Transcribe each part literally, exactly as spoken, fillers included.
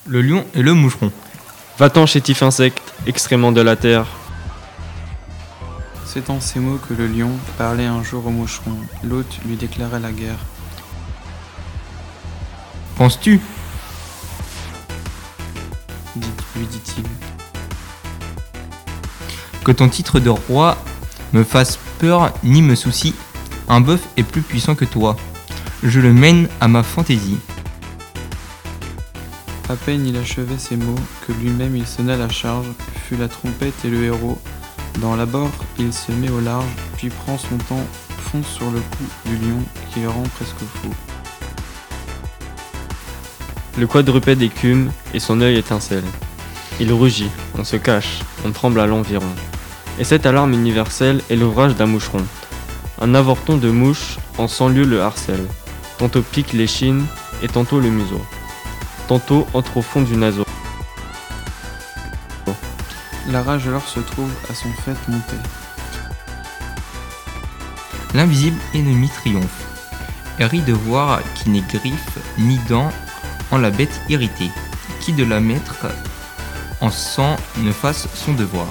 Le lion et le moucheron. Va-t'en, chétif insecte, excrément de la terre. C'est en ces mots que le lion parlait un jour au moucheron. L'hôte lui déclarait la guerre. Penses-tu, dit- lui dit-il, que ton titre de roi me fasse peur ni me soucie? Un bœuf est plus puissant que toi. Je le mène à ma fantaisie. À peine il achevait ces mots que lui-même il sonna la charge, fut la trompette et le héros. Dans l'abord, il se met au large, puis prend son temps, fonce sur le cou du lion qui le rend presque fou. Le quadrupède écume et son œil étincelle. Il rugit, on se cache, on tremble à l'environ. Et cette alarme universelle est l'ouvrage d'un moucheron. Un avorton de mouche en cent lieues le harcèle. Tantôt pique l'échine et tantôt le museau. Tantôt entre au fond du naseau. La rage alors se trouve à son fait monter. L'invisible ennemi triomphe. Et rit de voir qui n'est griffe ni dent en la bête irritée, qui de la mettre en sang ne fasse son devoir.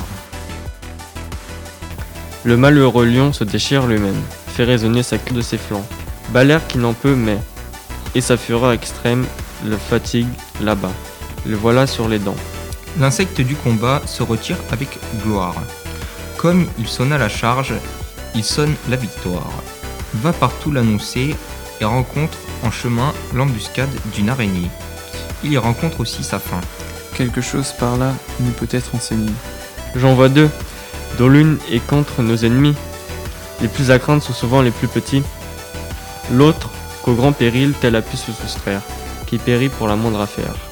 Le malheureux lion se déchire lui-même, fait résonner sa queue de ses flancs. Bat l'air qui n'en peut mais, et sa fureur extrême le fatigue là-bas. Le voilà sur les dents. L'insecte du combat se retire avec gloire. Comme il sonna la charge, il sonne la victoire. Va partout l'annoncer et rencontre en chemin l'embuscade d'une araignée. Il y rencontre aussi sa fin. Quelque chose par là nous peut être enseigné. J'en vois deux, dont l'une est contre nos ennemis. Les plus à craindre sont souvent les plus petits. L'autre, qu'au grand péril, tel a pu se soustraire, qui périt pour la moindre affaire.